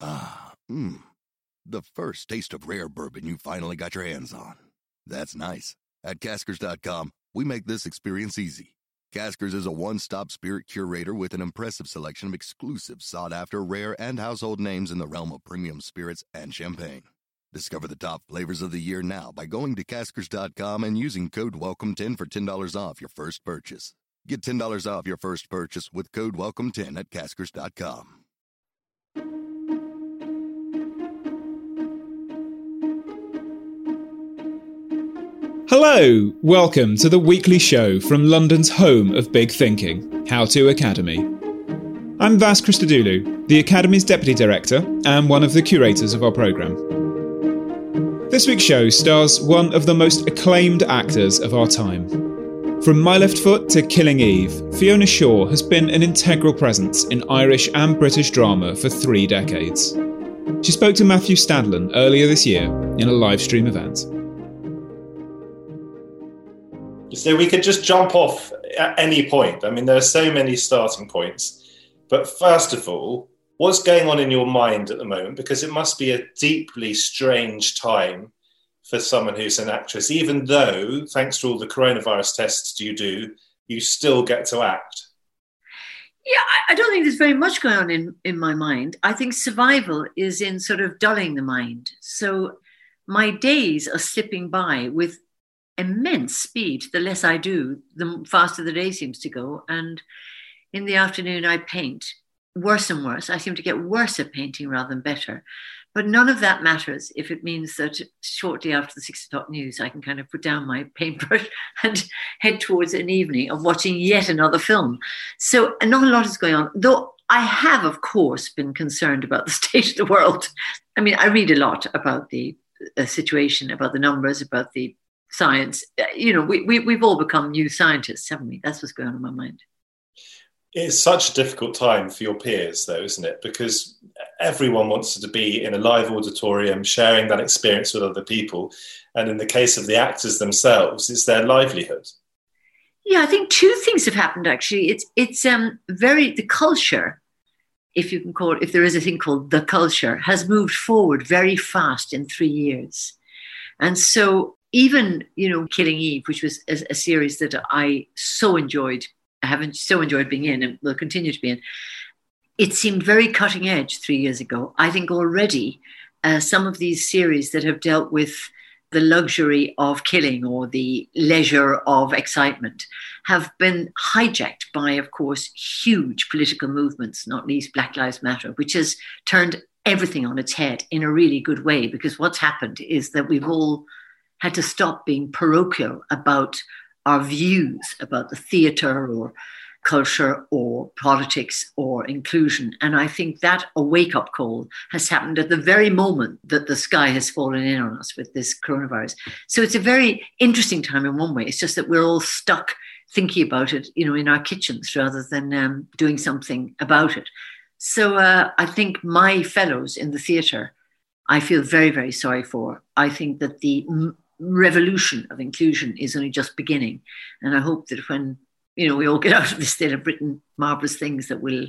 Ah, mmm. The first taste of rare bourbon you finally got your hands on. That's nice. At Caskers.com, we make this experience easy. Caskers is a one-stop spirit curator with an impressive selection of exclusive, sought-after, rare, and household names in the realm of premium spirits and champagne. Discover the top flavors of the year now by going to Caskers.com and using code WELCOME10 for $10 off your first purchase. Get $10 off your first purchase with code WELCOME10 at Caskers.com. Hello, welcome to the weekly show from London's home of big thinking, How To Academy. I'm Vas Christodoulou, the Academy's Deputy Director and one of the curators of our programme. This week's show stars one of the most acclaimed actors of our time. From My Left Foot to Killing Eve, Fiona Shaw has been an integral presence in Irish and British drama for 3 decades. She spoke to Matthew Stadlen earlier this year in a live stream event. So we could just jump off at any point. I mean, there are so many starting points. But first of all, what's going on in your mind at the moment? Because it must be a deeply strange time for someone who's an actress, even though, thanks to all the coronavirus tests you do, you still get to act. Yeah, I don't think there's very much going on in my mind. I think survival is in sort of dulling the mind. So my days are slipping by with immense speed. The less I do, the faster the day seems to go. And in the afternoon, I paint worse and worse. I seem to get worse at painting rather than better. But none of that matters if it means that shortly after the 6 o'clock news, I can kind of put down my paintbrush and head towards an evening of watching yet another film. So not a lot is going on, though I have, of course, been concerned about the state of the world. I mean, I read a lot about the situation, about the numbers, about the science. You know, we've all become new scientists, haven't we? That's what's going on in my mind. It's such a difficult time for your peers, though, isn't it? Because everyone wants to be in a live auditorium, sharing that experience with other people. And in the case of the actors themselves, it's their livelihood. Yeah, I think 2 things have happened, actually. It's the culture, if you can call it, if there is a thing called the culture, has moved forward very fast in 3 years. And so even, you know, Killing Eve, which was a series that I so enjoyed, I haven't so enjoyed being in and will continue to be in, it seemed very cutting edge 3 years ago. I think already some of these series that have dealt with the luxury of killing or the leisure of excitement have been hijacked by, of course, huge political movements, not least Black Lives Matter, which has turned everything on its head in a really good way, because what's happened is that we've all had to stop being parochial about our views about the theatre or culture or politics or inclusion. And I think that a wake-up call has happened at the very moment that the sky has fallen in on us with this coronavirus. So it's a very interesting time in one way. It's just that we're all stuck thinking about it, you know, in our kitchens rather than doing something about it. So I think my fellows in the theatre, I feel very, very sorry for. I think that the revolution of inclusion is only just beginning. And I hope that when, you know, we all get out of this state of Britain, marvellous things that will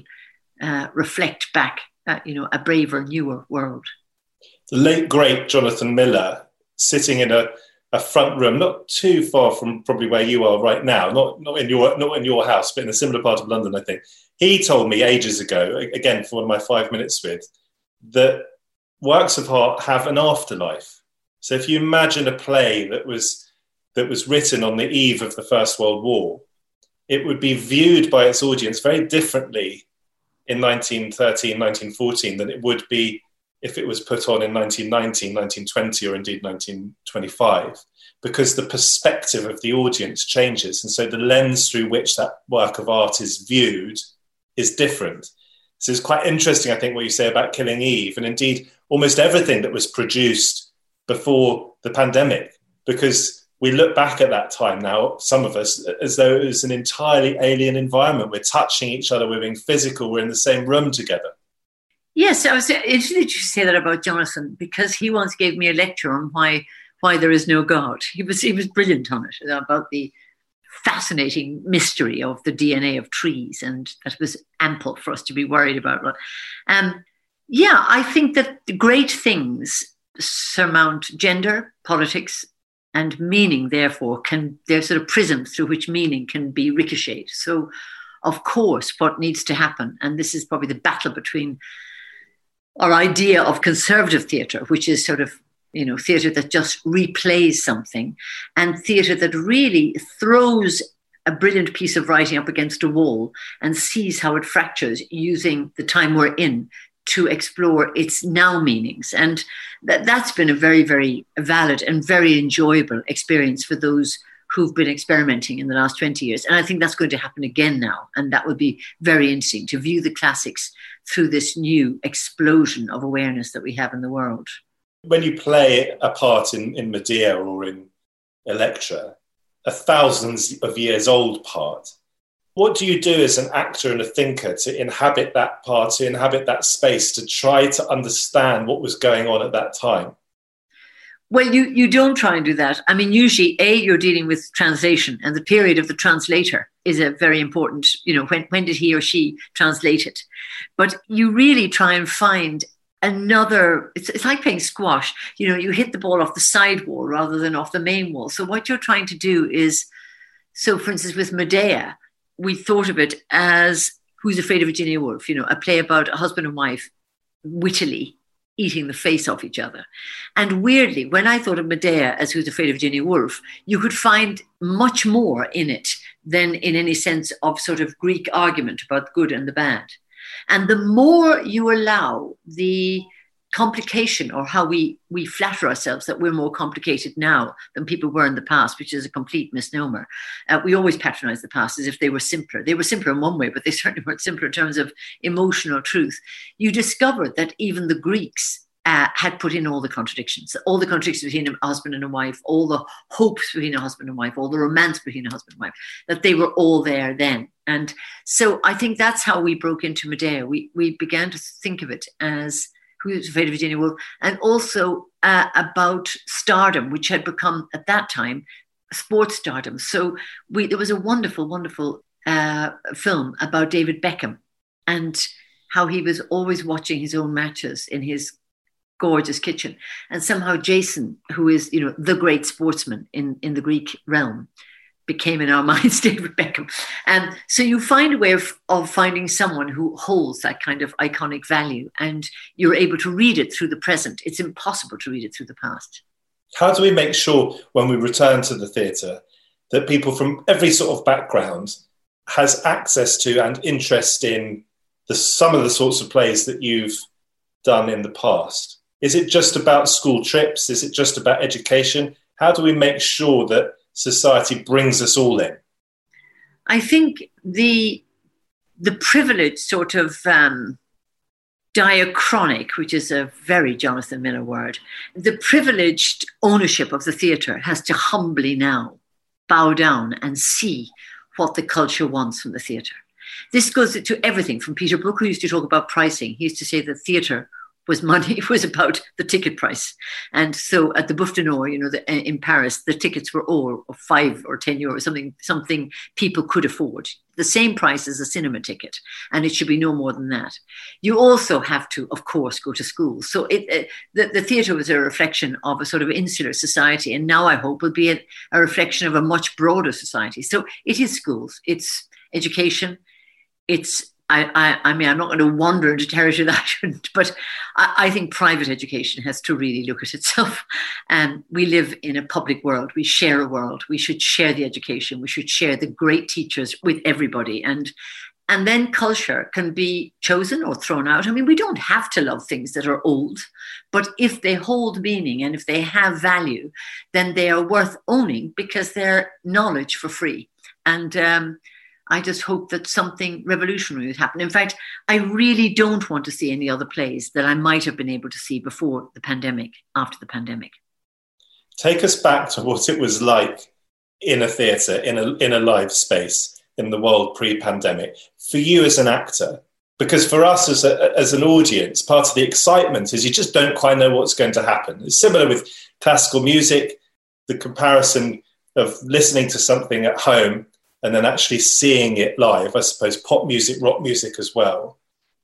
reflect back at, you know, a braver, newer world. The late, great Jonathan Miller, sitting in a front room, not too far from probably where you are right now, not in your house, but in a similar part of London, I think. He told me ages ago, again, for one of my 5 minutes with, that works of art have an afterlife. So if you imagine a play that was written on the eve of the First World War, it would be viewed by its audience very differently in 1913, 1914 than it would be if it was put on in 1919, 1920, or indeed 1925, because the perspective of the audience changes. And so the lens through which that work of art is viewed is different. So it's quite interesting, I think, what you say about Killing Eve, and indeed almost everything that was produced before the pandemic, because we look back at that time now, some of us, as though it was an entirely alien environment. We're touching each other, we're being physical, we're in the same room together. Yes, I was interested that you say that about Jonathan, because he once gave me a lecture on why there is no God. He was brilliant on it, about the fascinating mystery of the DNA of trees, and that was ample for us to be worried about. Yeah, I think that the great things surmount gender, politics, and meaning, therefore, they're sort of prisms through which meaning can be ricocheted. So, of course, what needs to happen, and this is probably the battle between our idea of conservative theatre, which is sort of, theatre that just replays something, and theatre that really throws a brilliant piece of writing up against a wall and sees how it fractures using the time we're in to explore its now meanings. And that's been a very, very valid and very enjoyable experience for those who've been experimenting in the last 20 years. And I think that's going to happen again now. And that would be very interesting to view the classics through this new explosion of awareness that we have in the world. When you play a part in Medea or in Electra, a thousands of years old part, what do you do as an actor and a thinker to inhabit that part, to inhabit that space, to try to understand what was going on at that time? Well, you don't try and do that. I mean, usually, you're dealing with translation, and the period of the translator is a very important, when did he or she translate it? But you really try and find another, it's like playing squash. You hit the ball off the side wall rather than off the main wall. So what you're trying to do is, so for instance, with Medea, we thought of it as Who's Afraid of Virginia Woolf, a play about a husband and wife wittily eating the face off each other. And weirdly, when I thought of Medea as Who's Afraid of Virginia Woolf, you could find much more in it than in any sense of sort of Greek argument about the good and the bad. And the more you allow the complication, or how we flatter ourselves that we're more complicated now than people were in the past, which is a complete misnomer. We always patronize the past as if they were simpler. They were simpler in one way, but they certainly weren't simpler in terms of emotional truth. You discover that even the Greeks had put in all the contradictions between a husband and a wife, all the hopes between a husband and wife, all the romance between a husband and wife, that they were all there then. And so I think that's how we broke into Medea. We began to think of it as Who's Afraid of Virginia Woolf, and also about stardom, which had become at that time sports stardom. So there was a wonderful, wonderful film about David Beckham and how he was always watching his own matches in his gorgeous kitchen. And somehow Jason, who is, the great sportsman in the Greek realm, became in our minds David Beckham. And so you find a way of finding someone who holds that kind of iconic value, and you're able to read it through the present. It's impossible to read it through the past. How do we make sure when we return to the theatre that people from every sort of background has access to and interest in some of the sorts of plays that you've done in the past? Is it just about school trips? Is it just about education? How do we make sure that society brings us all in? I think the privileged sort of diachronic, which is a very Jonathan Miller word, the privileged ownership of the theatre has to humbly now bow down and see what the culture wants from the theatre. This goes to everything from Peter Brook, who used to talk about pricing. He used to say that theatre was money. It was about the ticket price. And so at the Bouffe du Nord, in Paris, the tickets were all 5 or 10 euros, something people could afford. The same price as a cinema ticket. And it should be no more than that. You also have to, of course, go to school. So the theatre was a reflection of a sort of insular society. And now I hope will be a reflection of a much broader society. So it is schools, it's education, it's I mean, I'm not going to wander into territory that I shouldn't, but I think private education has to really look at itself. And we live in a public world. We share a world. We should share the education. We should share the great teachers with everybody. And then culture can be chosen or thrown out. I mean, we don't have to love things that are old, but if they hold meaning and if they have value, then they are worth owning because they're knowledge for free. And I just hope that something revolutionary would happen. In fact, I really don't want to see any other plays that I might have been able to see before the pandemic, after the pandemic. Take us back to what it was like in a theatre, in a live space, in the world pre-pandemic, for you as an actor. Because for us as an audience, part of the excitement is you just don't quite know what's going to happen. It's similar with classical music, the comparison of listening to something at home and then actually seeing it live, I suppose pop music, rock music as well.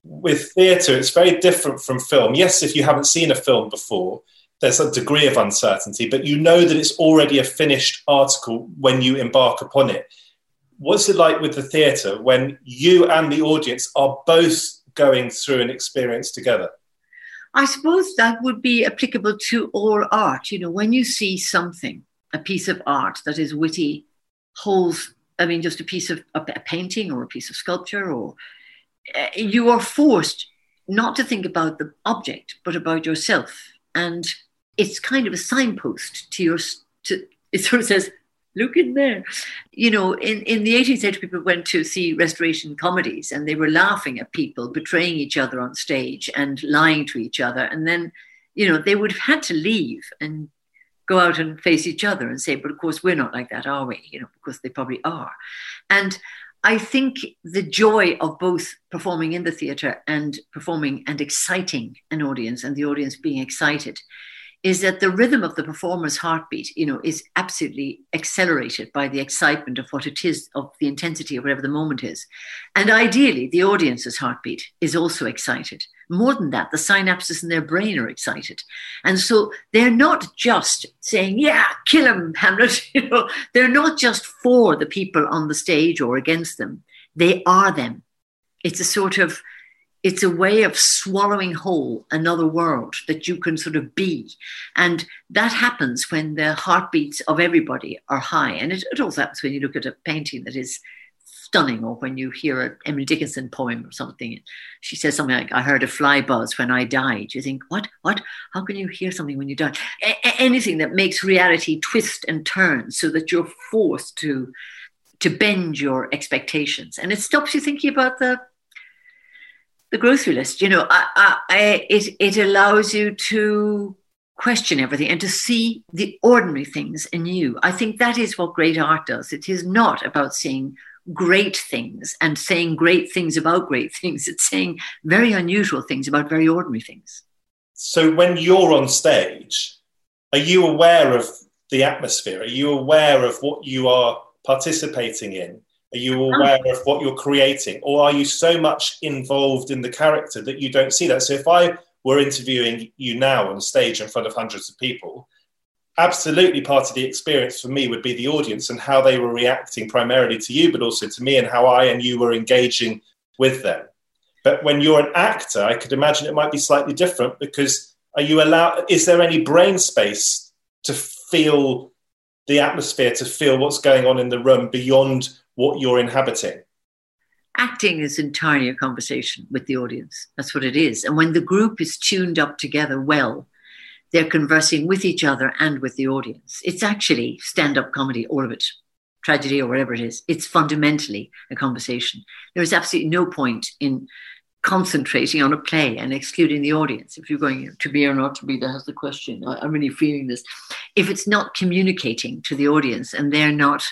with theatre, it's very different from film. Yes, if you haven't seen a film before, there's a degree of uncertainty, but you know that it's already a finished article when you embark upon it. What's it like with the theatre when you and the audience are both going through an experience together? I suppose that would be applicable to all art. You know, when you see something, a piece of art that is witty, holds, I mean, just a piece of a painting or a piece of sculpture, or you are forced not to think about the object, but about yourself. And it's kind of a signpost to it sort of says, look in there. You know, in the 18th century, people went to see Restoration comedies and they were laughing at people betraying each other on stage and lying to each other. And then, you know, they would have had to leave and go out and face each other and say, but of course, we're not like that, are we? You know, because they probably are. And I think the joy of both performing in the theatre and performing and exciting an audience, and the audience being excited, is that the rhythm of the performer's heartbeat, you know, is absolutely accelerated by the excitement of what it is, of the intensity of whatever the moment is. And ideally, the audience's heartbeat is also excited. More than that, the synapses in their brain are excited. And so they're not just saying, yeah, kill him, Hamlet. You know, they're not just for the people on the stage or against them. They are them. It's a way of swallowing whole another world that you can sort of be. And that happens when the heartbeats of everybody are high. And it also happens when you look at a painting that is stunning, or when you hear an Emily Dickinson poem or something. She says something like, I heard a fly buzz when I died. You think, what? How can you hear something when you die? Anything that makes reality twist and turn so that you're forced to bend your expectations. And it stops you thinking about the grocery list. You know, it allows you to question everything and to see the ordinary things anew. I think that is what great art does. It is not about seeing great things and saying great things about great things. It's saying very unusual things about very ordinary things. So when you're on stage, are you aware of the atmosphere? Are you aware of what you are participating in? Are you aware of what you're creating? Or are you so much involved in the character that you don't see that? So if I were interviewing you now on stage in front of hundreds of people, absolutely part of the experience for me would be the audience and how they were reacting primarily to you, but also to me, and how I and you were engaging with them. But when you're an actor, I could imagine it might be slightly different, because is there any brain space to feel the atmosphere, to feel what's going on in the room beyond what you're inhabiting? Acting is entirely a conversation with the audience. That's what it is. And when the group is tuned up together well, they're conversing with each other and with the audience. It's actually stand-up comedy, all of it, tragedy or whatever it is. It's fundamentally a conversation. There is absolutely no point in concentrating on a play and excluding the audience. If you're going to be or not to be, that's the question. I'm really feeling this. If it's not communicating to the audience and they're not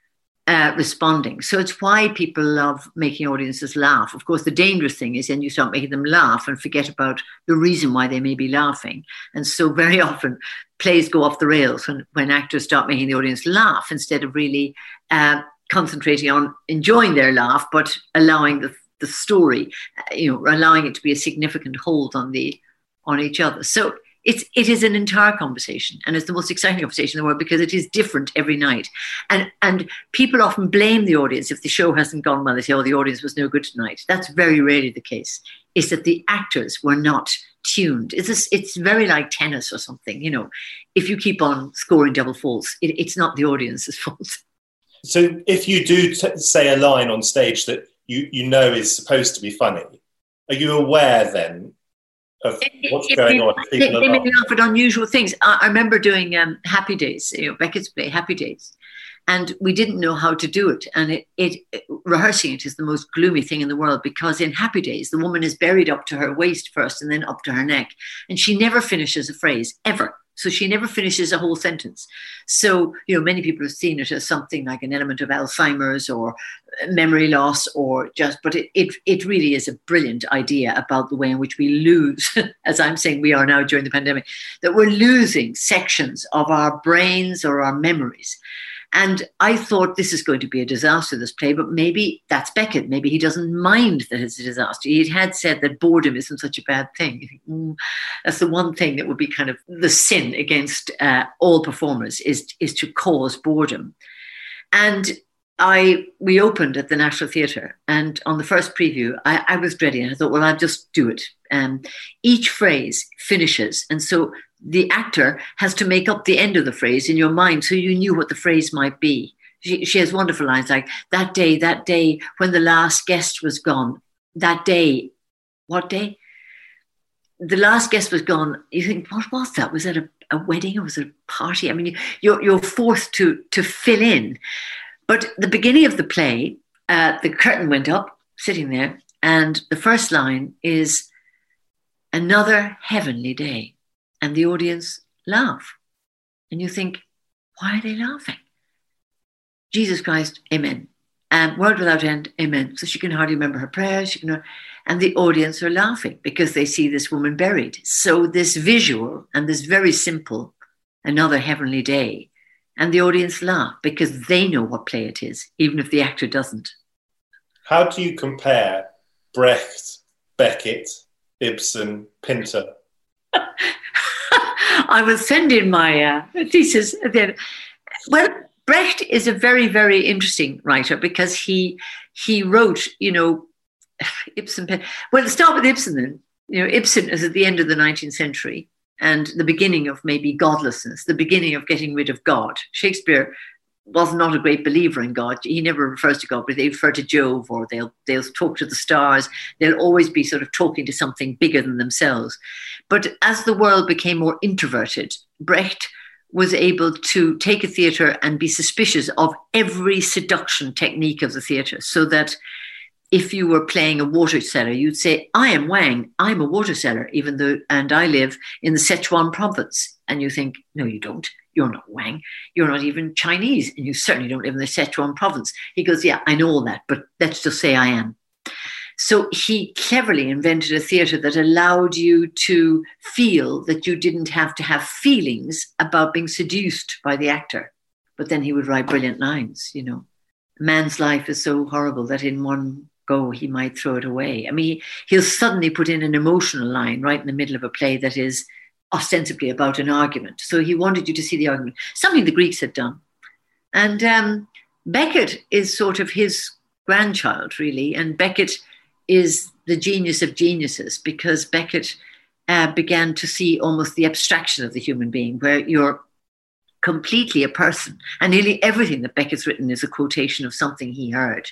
responding. So it's why people love making audiences laugh. Of course, the dangerous thing is then you start making them laugh and forget about the reason why they may be laughing. And so very often plays go off the rails when actors start making the audience laugh instead of really concentrating on enjoying their laugh, but allowing the story, allowing it to be a significant hold on each other. So it is an entire conversation, and it's the most exciting conversation in the world because it is different every night. And people often blame the audience if the show hasn't gone well. They say, oh, the audience was no good tonight. That's very rarely the case. It's that the actors were not tuned. It's very like tennis or something. If you keep on scoring double faults, it's not the audience's fault. So if you do say a line on stage that you know is supposed to be funny, are you aware then of what's going on? They make me laugh at unusual things. I remember doing Happy Days, Beckett's play, Happy Days, and we didn't know how to do it. And rehearsing it is the most gloomy thing in the world, because in Happy Days, the woman is buried up to her waist first and then up to her neck. And she never finishes a phrase, ever. So she never finishes a whole sentence. So, many people have seen it as something like an element of Alzheimer's or memory loss but it really is a brilliant idea about the way in which we lose, as I'm saying we are now during the pandemic, that we're losing sections of our brains or our memories. And I thought this is going to be a disaster, this play, but maybe that's Beckett. Maybe he doesn't mind that it's a disaster. He had said that boredom isn't such a bad thing. You think, that's the one thing that would be kind of the sin against all performers is to cause boredom. And we opened at the National Theatre, and on the first preview, I was ready, and I thought, well, I'll just do it. Each phrase finishes, and so the actor has to make up the end of the phrase in your mind, so you knew what the phrase might be. She has wonderful lines like, that day when the last guest was gone, that day, what day? The last guest was gone. You think, what was that? Was that a wedding or was it a party? I mean, you're forced to fill in. But the beginning of the play, the curtain went up, sitting there, and the first line is, another heavenly day. And the audience laugh. And you think, why are they laughing? Jesus Christ, amen. World without end, amen. So she can hardly remember her prayers. And the audience are laughing because they see this woman buried. So this visual and this very simple, another heavenly day, and the audience laugh because they know what play it is, even if the actor doesn't. How do you compare Brecht, Beckett, Ibsen, Pinter? I will send in my thesis at the end. Well, Brecht is a very, very interesting writer because he wrote, Ibsen. Well, let's start with Ibsen then. Ibsen is at the end of the 19th century and the beginning of maybe godlessness, the beginning of getting rid of God. Shakespeare was not a great believer in God. He never refers to God, but they refer to Jove, or they'll talk to the stars. They'll always be sort of talking to something bigger than themselves. But as the world became more introverted, Brecht was able to take a theatre and be suspicious of every seduction technique of the theatre, so that if you were playing a water seller, you'd say, I am Wang, I'm a water seller, and I live in the Sichuan province. And you think, no, you don't. You're not Wang. You're not even Chinese. And you certainly don't live in the Sichuan province. He goes, yeah, I know all that, but let's just say I am. So he cleverly invented a theatre that allowed you to feel that you didn't have to have feelings about being seduced by the actor. But then he would write brilliant lines, A man's life is so horrible that in one go he might throw it away. I mean, he'll suddenly put in an emotional line right in the middle of a play that is ostensibly about an argument. So he wanted you to see the argument, something the Greeks had done. And Beckett is sort of his grandchild, really. And Beckett is the genius of geniuses because Beckett began to see almost the abstraction of the human being, where you're completely a person. And nearly everything that Beckett's written is a quotation of something he heard.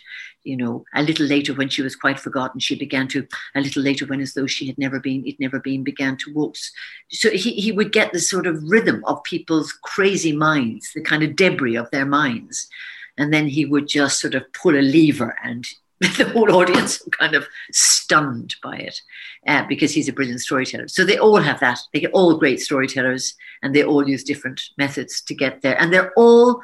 A little later when she was quite forgotten, a little later when as though she had never been, began to walk. So he would get this sort of rhythm of people's crazy minds, the kind of debris of their minds. And then he would just sort of pull a lever and the whole audience were kind of stunned by it because he's a brilliant storyteller. So they all have that. They're all great storytellers and they all use different methods to get there. And they're all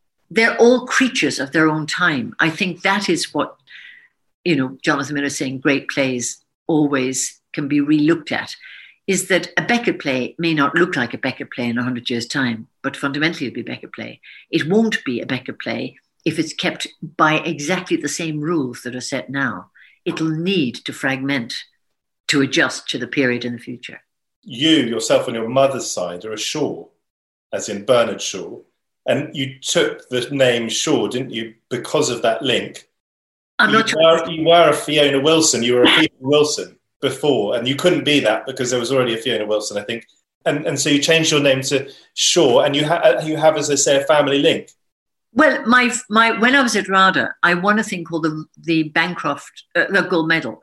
creatures of their own time. I think that is what, Jonathan Miller saying great plays always can be re-looked at, is that a Beckett play may not look like a Beckett play in 100 years' time, but fundamentally it'll be a Beckett play. It won't be a Beckett play if it's kept by exactly the same rules that are set now. It'll need to fragment to adjust to the period in the future. You, yourself on your mother's side, are a Shaw, as in Bernard Shaw, and you took the name Shaw, didn't you, because of that link? I'm not sure. You were a Fiona Wilson. You were a Fiona Wilson before, and you couldn't be that because there was already a Fiona Wilson, I think. And so you changed your name to Shaw, and you have, as I say, a family link. Well, my when I was at RADA, I won a thing called the Bancroft Gold Medal,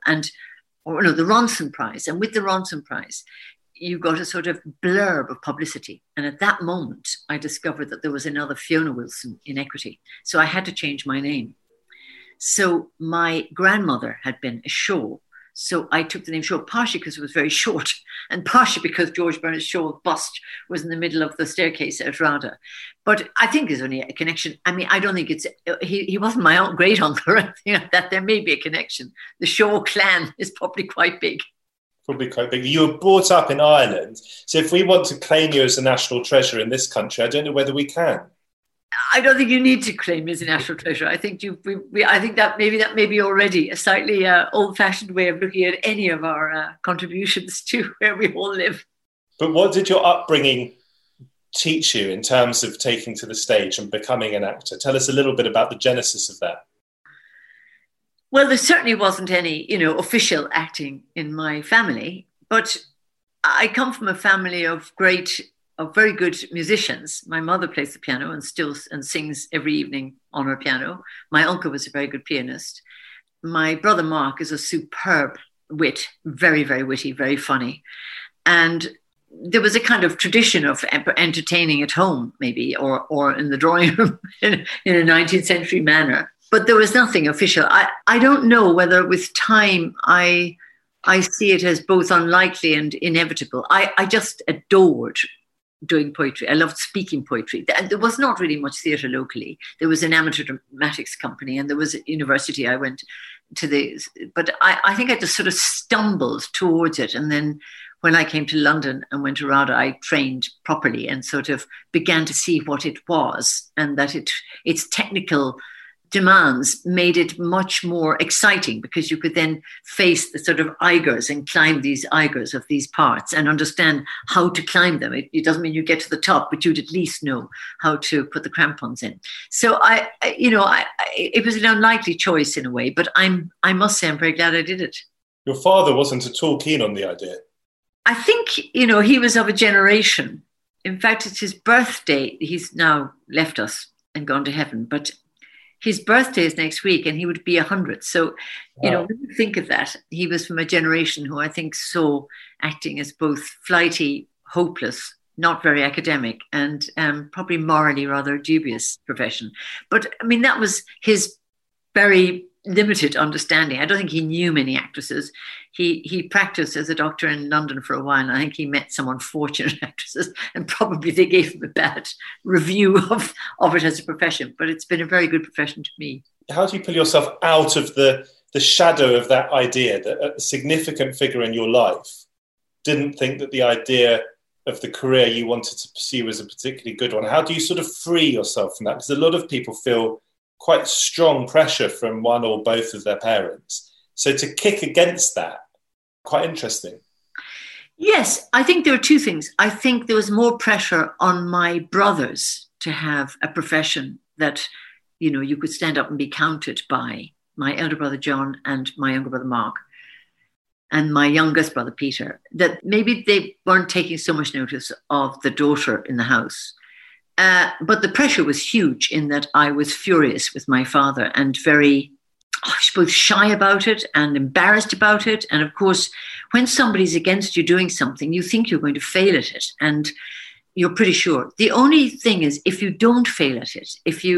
the Ronson Prize. And with the Ronson Prize, you got a sort of blurb of publicity. And at that moment, I discovered that there was another Fiona Wilson in Equity. So I had to change my name. So my grandmother had been a Shaw. So I took the name Shaw, partially because it was very short, and partially because George Bernard Shaw's bust was in the middle of the staircase at RADA. But I think there's only a connection. I mean, I don't think he wasn't my own great uncle or anything like that. There may be a connection. The Shaw clan is probably quite big. Probably quite big. You were brought up in Ireland. So if we want to claim you as a national treasure in this country, I don't know whether we can. I don't think you need to claim me as a national treasure. I think I think that may be already a slightly old-fashioned way of looking at any of our contributions to where we all live. But what did your upbringing teach you in terms of taking to the stage and becoming an actor? Tell us a little bit about the genesis of that. Well, there certainly wasn't any, official acting in my family, but I come from a family of very good musicians. My mother plays the piano and sings every evening on her piano. My uncle was a very good pianist. My brother Mark is a superb wit, very, very witty, very funny. And there was a kind of tradition of entertaining at home, maybe, or in the drawing room in a 19th century manner. But there was nothing official. I don't know whether with time I see it as both unlikely and inevitable. I just adored doing poetry. I loved speaking poetry. There was not really much theatre locally. There was an amateur dramatics company and there was a university I went to. But I think I just sort of stumbled towards it. And then when I came to London and went to RADA, I trained properly and sort of began to see what it was, and that its technical demands made it much more exciting, because you could then face the sort of eigers and climb these eigers of these parts and understand how to climb them. It doesn't mean you get to the top, but you'd at least know how to put the crampons in. So it was an unlikely choice in a way, but I must say I'm very glad I did it. Your father wasn't at all keen on the idea. I think, he was of a generation. In fact, it's his birthday. He's now left us and gone to heaven, but his birthday is next week and he would be 100. So, Wow. when you think of that, he was from a generation who I think saw acting as both flighty, hopeless, not very academic, and probably morally rather dubious profession. But I mean, that was his very limited understanding. I don't think he knew many actresses. He practiced as a doctor in London for a while, and I think he met some unfortunate actresses, and probably they gave him a bad review of it as a profession. But it's been a very good profession to me. How do you pull yourself out of the shadow of that idea that a significant figure in your life didn't think that the idea of the career you wanted to pursue was a particularly good one? How do you sort of free yourself from that? Because a lot of people feel quite strong pressure from one or both of their parents. So to kick against that, quite interesting. Yes, I think there are two things. I think there was more pressure on my brothers to have a profession that, you could stand up and be counted by. My elder brother John and my younger brother Mark and my youngest brother Peter, that maybe they weren't taking so much notice of the daughter in the house. But the pressure was huge in that I was furious with my father and very, both shy about it and embarrassed about it. And of course, when somebody's against you doing something, you think you're going to fail at it. And you're pretty sure. The only thing is, if you don't fail at it,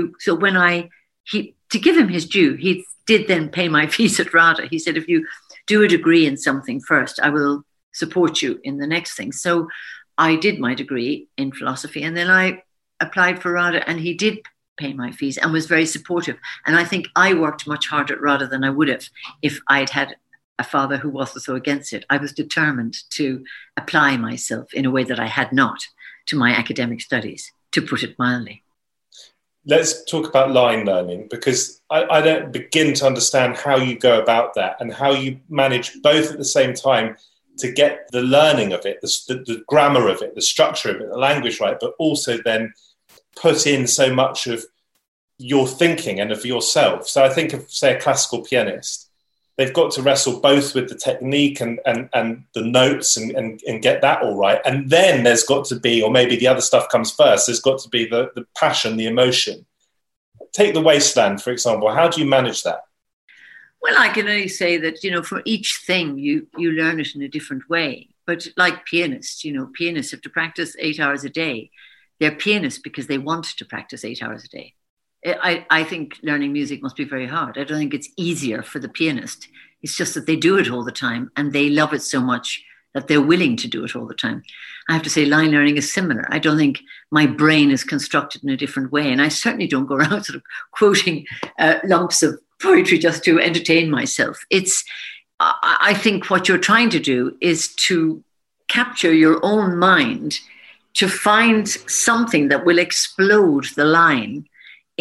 to give him his due, he did then pay my fees at RADA. He said, if you do a degree in something first, I will support you in the next thing. So I did my degree in philosophy, and then I applied for RADA, and he did pay my fees and was very supportive. And I think I worked much harder at RADA than I would have if I'd had a father who wasn't so against it. I was determined to apply myself in a way that I had not to my academic studies, to put it mildly. Let's talk about line learning, because I don't begin to understand how you go about that and how you manage both at the same time to get the learning of it, the grammar of it, the structure of it, the language right, but also then put in so much of your thinking and of yourself. So I think of, say, a classical pianist. They've got to wrestle both with the technique and the notes and get that all right. And then there's got to be, or maybe the other stuff comes first, there's got to be the passion, the emotion. Take The Wasteland, for example. How do you manage that? Well, I can only say that, for each thing you learn it in a different way. But like pianists, pianists have to practice 8 hours a day. They're pianists because they want to practice 8 hours a day. I think learning music must be very hard. I don't think it's easier for the pianist. It's just that they do it all the time and they love it so much that they're willing to do it all the time. I have to say line learning is similar. I don't think my brain is constructed in a different way. And I certainly don't go around sort of quoting lumps of poetry just to entertain myself. I think what you're trying to do is to capture your own mind, to find something that will explode the line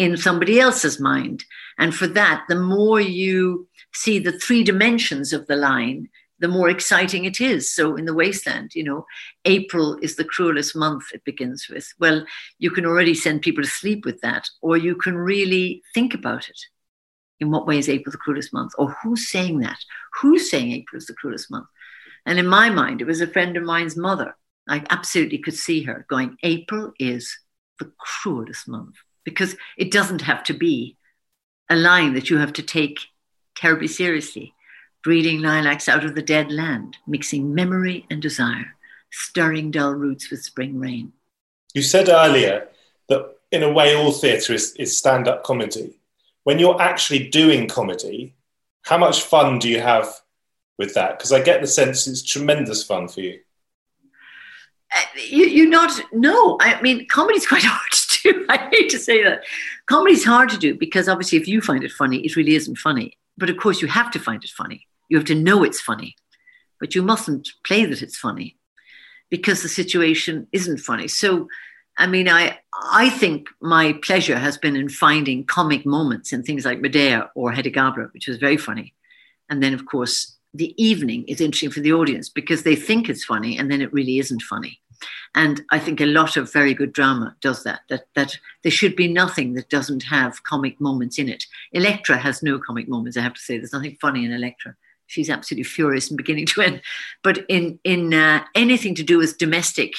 in somebody else's mind. And for that, the more you see the three dimensions of the line, the more exciting it is. So in The Wasteland, April is the cruelest month, it begins with. Well, you can already send people to sleep with that, or you can really think about it. In what way is April the cruelest month? Or who's saying that? Who's saying April is the cruelest month? And in my mind, it was a friend of mine's mother. I absolutely could see her going, April is the cruelest month, because it doesn't have to be a line that you have to take terribly seriously. Breeding lilacs out of the dead land, mixing memory and desire, stirring dull roots with spring rain. You said earlier that in a way all theatre is stand-up comedy. When you're actually doing comedy, how much fun do you have with that? Because I get the sense it's tremendous fun for you. No. I mean, comedy's quite hard to do. I hate to say that. Comedy's hard to do because obviously if you find it funny, it really isn't funny. But of course you have to find it funny. You have to know it's funny. But you mustn't play that it's funny because the situation isn't funny. So, I mean, I think my pleasure has been in finding comic moments in things like Medea or Hedda Gabler, which was very funny. And then, of course, the evening is interesting for the audience because they think it's funny and then it really isn't funny. And I think a lot of very good drama does that there should be nothing that doesn't have comic moments in it. Electra has no comic moments, I have to say. There's nothing funny in Electra. She's absolutely furious from beginning to end. But in anything to do with domestic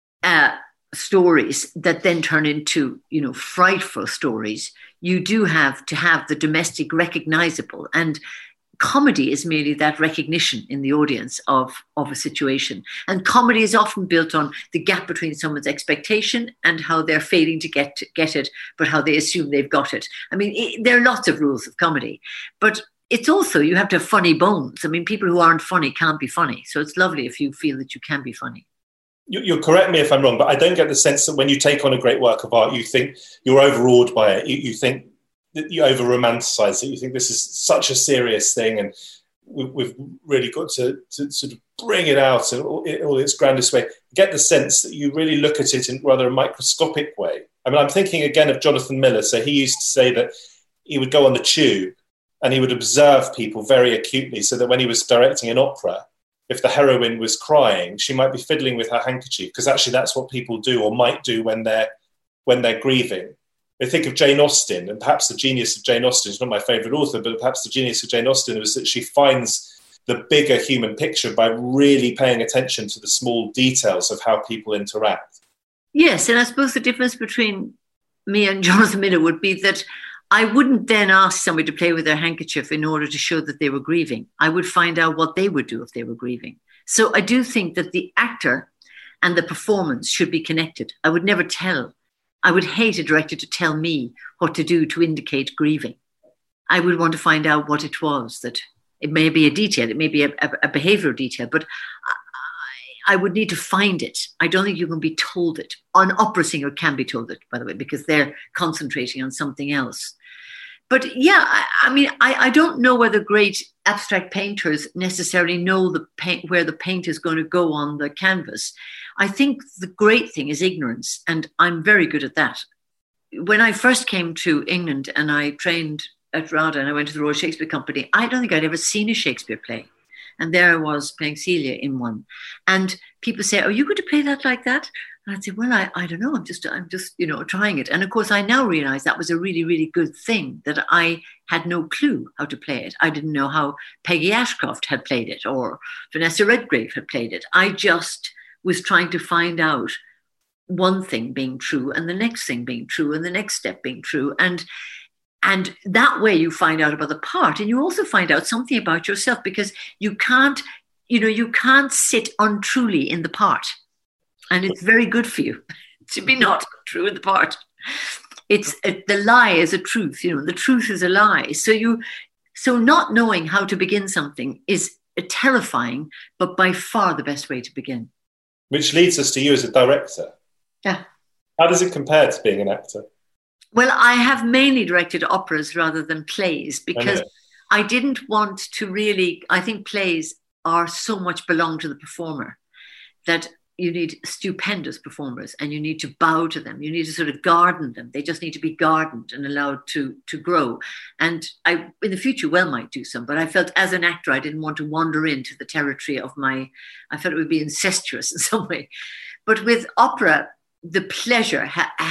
stories that then turn into, frightful stories, you do have to have the domestic recognizable. And comedy is merely that recognition in the audience of a situation. And comedy is often built on the gap between someone's expectation and how they're failing to get it, but how they assume they've got it. I mean, there are lots of rules of comedy, but it's also, you have to have funny bones. I mean, people who aren't funny can't be funny. So it's lovely if you feel that you can be funny. You'll correct me if I'm wrong, but I don't get the sense that when you take on a great work of art, you think you're overawed by it. You think that you over-romanticize it. You think this is such a serious thing and we've really got to sort of bring it out in all its grandest way. Get the sense that you really look at it in rather a microscopic way. I mean, I'm thinking again of Jonathan Miller. So he used to say that he would go on the tube and he would observe people very acutely so that when he was directing an opera, if the heroine was crying, she might be fiddling with her handkerchief, because actually that's what people do or might do when they're grieving. I think of Jane Austen, and perhaps the genius of Jane Austen, is not my favourite author, but perhaps the genius of Jane Austen was that she finds the bigger human picture by really paying attention to the small details of how people interact. Yes, and I suppose the difference between me and Jonathan Miller would be that I wouldn't then ask somebody to play with their handkerchief in order to show that they were grieving. I would find out what they would do if they were grieving. So I do think that the actor and the performance should be connected. I would never tell. I would hate a director to tell me what to do to indicate grieving. I would want to find out what it was. That it may be a detail, it may be a behavioral detail, but I would need to find it. I don't think you can be told it. An opera singer can be told it, by the way, because they're concentrating on something else. But yeah, I don't know whether great abstract painters necessarily know the paint, where the paint is going to go on the canvas. I think the great thing is ignorance, and I'm very good at that. When I first came to England and I trained at RADA and I went to the Royal Shakespeare Company, I don't think I'd ever seen a Shakespeare play. And there I was playing Celia in one. And people say, are you going to play that like that? And I'd say, well, I don't know. I'm just, trying it. And of course, I now realize that was a really, really good thing, that I had no clue how to play it. I didn't know how Peggy Ashcroft had played it or Vanessa Redgrave had played it. I just was trying to find out one thing being true and the next thing being true and the next step being true. And that way you find out about the part, and you also find out something about yourself, because you can't sit untruly in the part. And it's very good for you to be not true in the part. The lie is a truth, the truth is a lie. So not knowing how to begin something is terrifying, but by far the best way to begin. Which leads us to you as a director. Yeah. How does it compare to being an actor? Well, I have mainly directed operas rather than plays, because I didn't want to really, I think plays are so much belong to the performer that you need stupendous performers, and you need to bow to them. You need to sort of garden them. They just need to be gardened and allowed to grow. And I, in the future, might do some, but I felt as an actor, I didn't want to wander into the territory of I felt it would be incestuous in some way. But with opera, the pleasure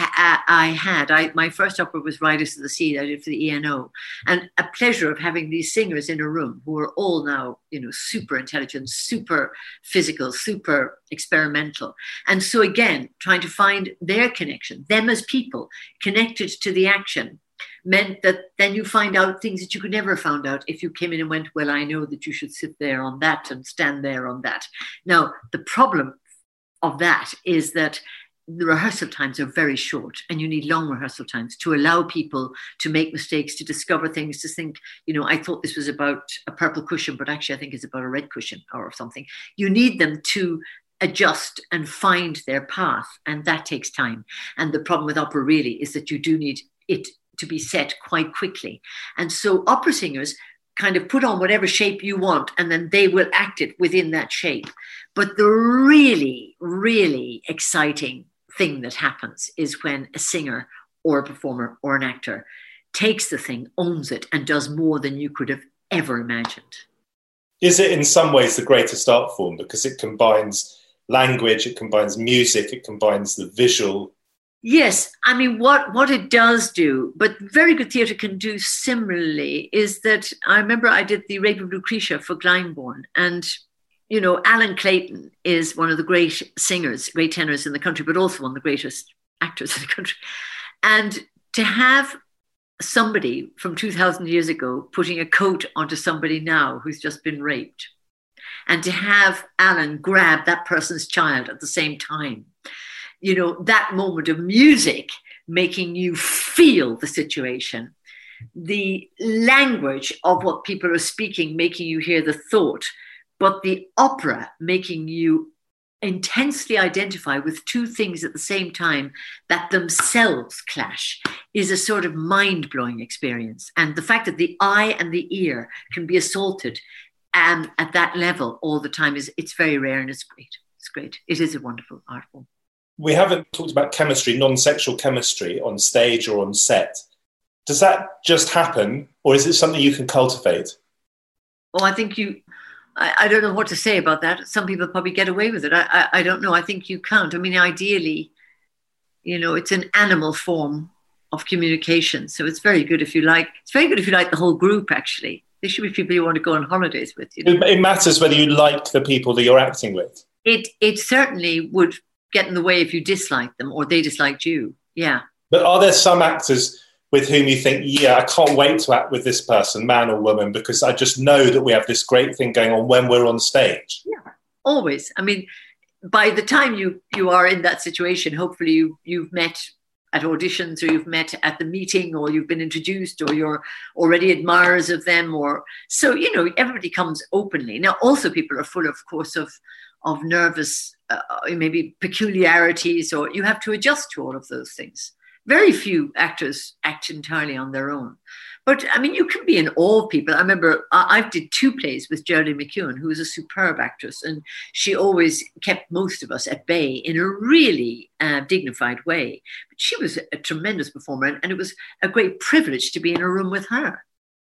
my first opera was Riders of the Sea that I did for the ENO, and a pleasure of having these singers in a room who are all now, super intelligent, super physical, super experimental. And so again, trying to find their connection, them as people connected to the action, meant that then you find out things that you could never have found out if you came in and went, well, I know that you should sit there on that and stand there on that. Now, the problem of that is that the rehearsal times are very short, and you need long rehearsal times to allow people to make mistakes, to discover things, to think, I thought this was about a purple cushion, but actually I think it's about a red cushion or something. You need them to adjust and find their path, and that takes time. And the problem with opera really is that you do need it to be set quite quickly. And so opera singers kind of put on whatever shape you want, and then they will act it within that shape. But the really, really exciting thing that happens is when a singer or a performer or an actor takes the thing, owns it, and does more than you could have ever imagined. Is it in some ways the greatest art form because it combines language, it combines music, it combines the visual? Yes, I mean, what it does do, but very good theatre can do similarly, is that I remember I did the Rape of Lucretia for Glyndebourne, and Alan Clayton is one of the great singers, great tenors in the country, but also one of the greatest actors in the country. And to have somebody from 2,000 years ago putting a coat onto somebody now who's just been raped, and to have Alan grab that person's child at the same time, that moment of music making you feel the situation, the language of what people are speaking, making you hear the thought, but the opera making you intensely identify with two things at the same time that themselves clash, is a sort of mind-blowing experience. And the fact that the eye and the ear can be assaulted at that level all the time it's very rare, and it's great. It's great. It is a wonderful art form. We haven't talked about chemistry, non-sexual chemistry on stage or on set. Does that just happen, or is it something you can cultivate? Oh, I think I don't know what to say about that. Some people probably get away with it. I don't know. I think you can't. I mean, ideally, it's an animal form of communication. So it's very good if you like the whole group, actually. There should be people you want to go on holidays with. It matters whether you like the people that you're acting with. It certainly would get in the way if you disliked them or they disliked you. Yeah. But are there some actors with whom you think, I can't wait to act with this person, man or woman, because I just know that we have this great thing going on when we're on stage? Yeah, always. I mean, by the time you are in that situation, hopefully you've met at auditions, or you've met at the meeting, or you've been introduced, or you're already admirers of them, or so, everybody comes openly. Now, also people are full, of course, of nervous, maybe peculiarities, or you have to adjust to all of those things. Very few actors act entirely on their own. But, I mean, you can be in awe of people. I remember I did 2 plays with Geraldine McEwan, who was a superb actress, and she always kept most of us at bay in a really dignified way. But she was a tremendous performer, and it was a great privilege to be in a room with her.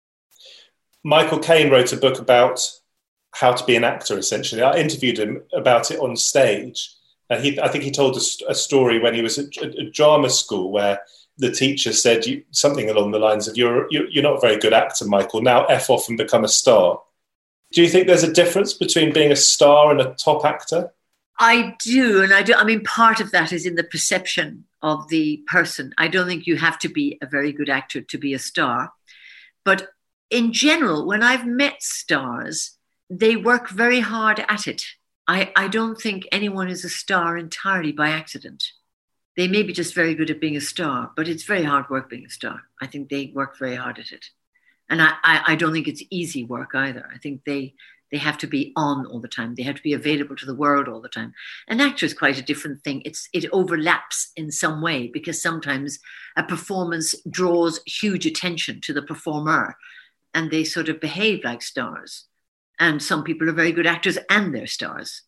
Michael Caine wrote a book about how to be an actor, essentially. I interviewed him about it on stage. And I think he told a story when he was at a drama school where the teacher said something along the lines of, you're not a very good actor, Michael. Now F off and become a star. Do you think there's a difference between being a star and a top actor? I do. And I do. I mean, part of that is in the perception of the person. I don't think you have to be a very good actor to be a star. But in general, when I've met stars, they work very hard at it. I don't think anyone is a star entirely by accident. They may be just very good at being a star, but it's very hard work being a star. I think they work very hard at it. And I don't think it's easy work either. I think they have to be on all the time. They have to be available to the world all the time. An actor is quite a different thing. It overlaps in some way, because sometimes a performance draws huge attention to the performer and they sort of behave like stars. And some people are very good actors and they're stars.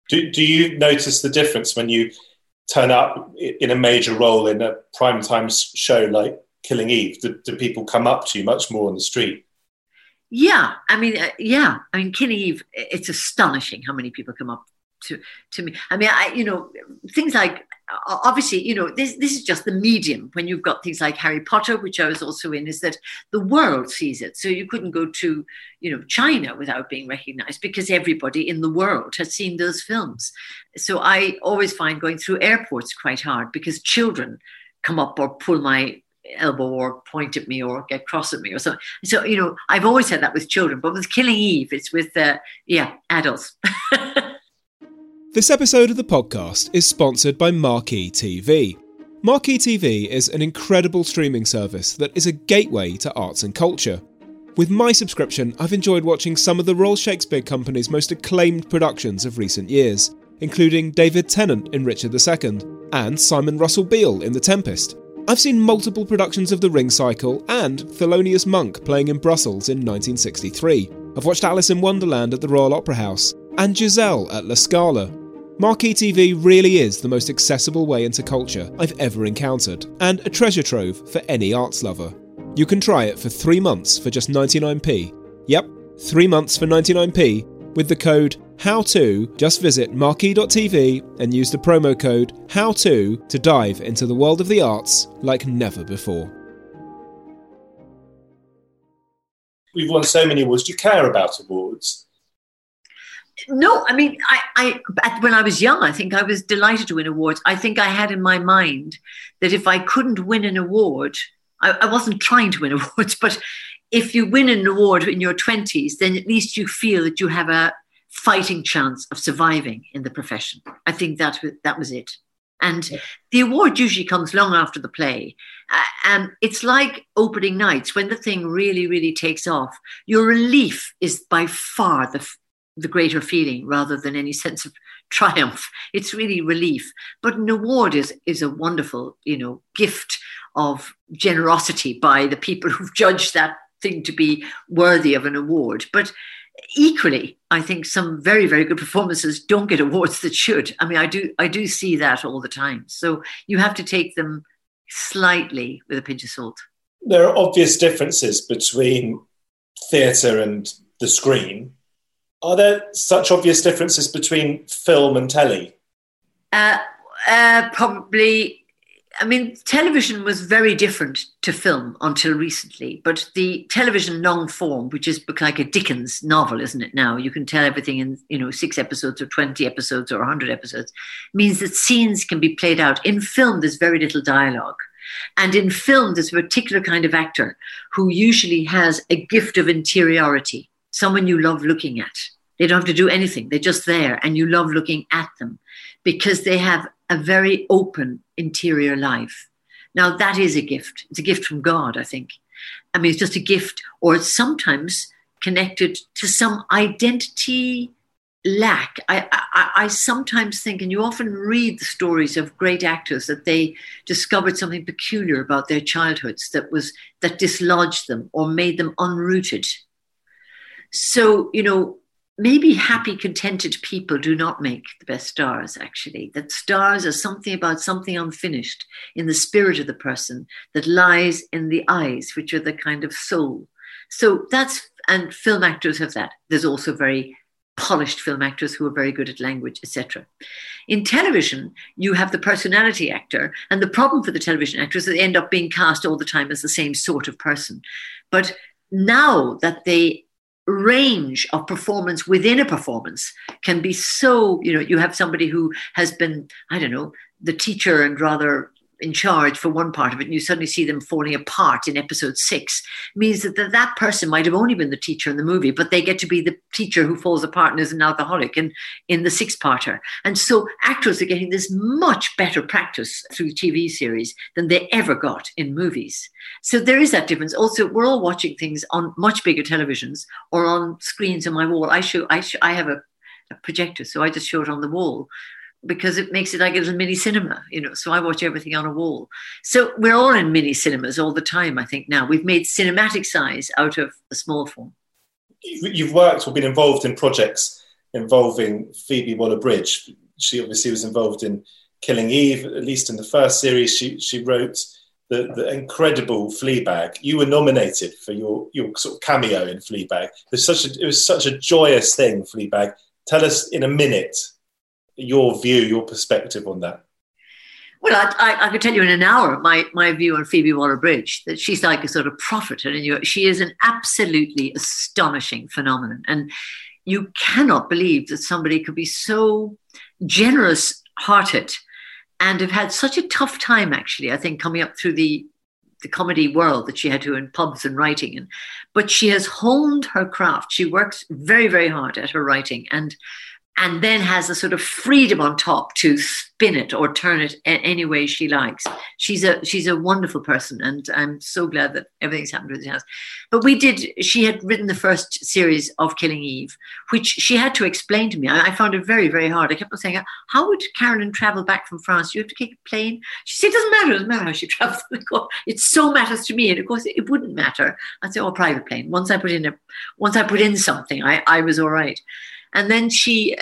Do you notice the difference when you turn up in a major role in a primetime show like Killing Eve? Do people come up to you much more on the street? Yeah, I mean, Killing Eve. It's astonishing how many people come up to me. I mean, things like, obviously, this is just the medium. When you've got things like Harry Potter, which I was also in, is that the world sees it. So you couldn't go to, China without being recognized, because everybody in the world has seen those films. So I always find going through airports quite hard, because children come up or pull my elbow or point at me or get cross at me or something. So, I've always had that with children, but with Killing Eve, it's with, adults. This episode of the podcast is sponsored by Marquee TV. Marquee TV is an incredible streaming service that is a gateway to arts and culture. With my subscription, I've enjoyed watching some of the Royal Shakespeare Company's most acclaimed productions of recent years, including David Tennant in Richard II and Simon Russell Beale in The Tempest. I've seen multiple productions of The Ring Cycle and Thelonious Monk playing in Brussels in 1963. I've watched Alice in Wonderland at the Royal Opera House and Giselle at La Scala. Marquee TV really is the most accessible way into culture I've ever encountered, and a treasure trove for any arts lover. You can try it for 3 months for just 99p. Yep, 3 months for 99p with the code HOWTO. Just visit marquee.tv and use the promo code HOWTO to dive into the world of the arts like never before. We've won so many awards. Do you care about awards? No, I mean, when I was young, I think I was delighted to win awards. I think I had in my mind that if I couldn't win an award, I wasn't trying to win awards, but if you win an award in your 20s, then at least you feel that you have a fighting chance of surviving in the profession. I think that was it. And the award usually comes long after the play. And it's like opening nights. When the thing really, really takes off, your relief is by far the greater feeling rather than any sense of triumph. It's really relief. But an award is a wonderful, gift of generosity by the people who've judged that thing to be worthy of an award. But equally, I think some very, very good performances don't get awards that should. I mean, I do see that all the time. So you have to take them slightly with a pinch of salt. There are obvious differences between theatre and the screen. Are there such obvious differences between film and telly? Probably. I mean, television was very different to film until recently, but the television long form, which is like a Dickens novel, isn't it now? You can tell everything in, 6 episodes or 20 episodes or 100 episodes, means that scenes can be played out. In film, there's very little dialogue. And in film, there's a particular kind of actor who usually has a gift of interiority, someone you love looking at. They don't have to do anything. They're just there and you love looking at them because they have a very open interior life. Now, that is a gift. It's a gift from God, I think. I mean, it's just a gift, or it's sometimes connected to some identity lack. I sometimes think, and you often read the stories of great actors, that they discovered something peculiar about their childhoods that dislodged them or made them unrooted. So, maybe happy, contented people do not make the best stars, actually. That stars are something about something unfinished in the spirit of the person that lies in the eyes, which are the kind of soul. So and film actors have that. There's also very polished film actors who are very good at language, etc. In television, you have the personality actor, and the problem for the television actors is that they end up being cast all the time as the same sort of person. But now that they range of performance within a performance can be so, you have somebody who has been, the teacher and rather in charge for one part of it, and you suddenly see them falling apart in episode 6, means that person might have only been the teacher in the movie, but they get to be the teacher who falls apart and is an alcoholic in the 6-parter. And so actors are getting this much better practice through TV series than they ever got in movies. So there is that difference. Also, we're all watching things on much bigger televisions or on screens on my wall. I have a projector, so I just show it on the wall, because it makes it like a little mini cinema, so I watch everything on a wall. So we're all in mini cinemas all the time, I think now. We've made cinematic size out of the small form. You've worked or been involved in projects involving Phoebe Waller-Bridge. She obviously was involved in Killing Eve, at least in the first series. She wrote the incredible Fleabag. You were nominated for your sort of cameo in Fleabag. It was such a joyous thing, Fleabag. Tell us in a minute your view, your perspective on that. Well, I could tell you in an hour my view on Phoebe Waller-Bridge, that she's like a sort of prophet, and she is an absolutely astonishing phenomenon. And you cannot believe that somebody could be so generous-hearted and have had such a tough time, actually, I think, coming up through the comedy world that she had to in pubs and writing. But she has honed her craft. She works very, very hard at her writing and then has a sort of freedom on top to spin it or turn it any way she likes. She's a wonderful person, and I'm so glad that everything's happened with the house. But she had written the first series of Killing Eve, which she had to explain to me. I found it very, very hard. I kept on saying, how would Carolyn travel back from France? Do you have to take a plane? She said, it doesn't matter how she travels. It so matters to me. And of course, it wouldn't matter. I'd say, private plane. Once I put in something, I was all right. And then she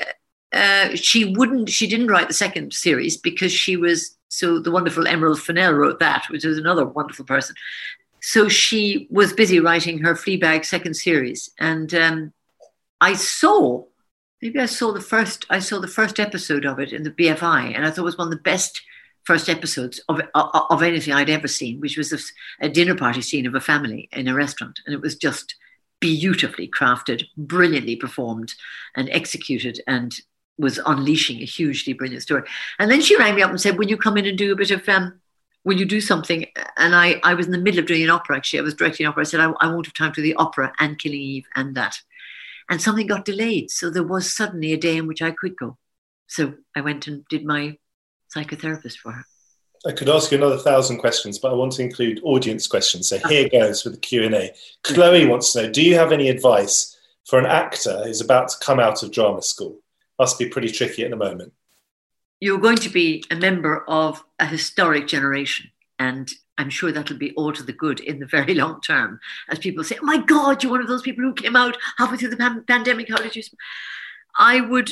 didn't write the second series because the wonderful Emerald Fennell wrote that, which is another wonderful person. So she was busy writing her Fleabag second series. And I saw the first episode of it in the BFI, and I thought it was one of the best first episodes of anything I'd ever seen, which was a dinner party scene of a family in a restaurant. And it was just beautifully crafted, brilliantly performed and executed, and was unleashing a hugely brilliant story. And then she rang me up and said, will you come in and do a bit of, will you do something? And I was in the middle of doing an opera, actually. I was directing an opera. I said, I won't have time to do the opera and Killing Eve and that. And something got delayed. So there was suddenly a day in which I could go. So I went and did my psychotherapist for her. I could ask you another 1,000 questions, but I want to include audience questions. So here goes with the Q&A. Chloe wants to know, do you have any advice for an actor who's about to come out of drama school? Must be pretty tricky at the moment. You're going to be a member of a historic generation, and I'm sure that'll be all to the good in the very long term. As people say, oh my God, you're one of those people who came out halfway through the pandemic. How did you? I would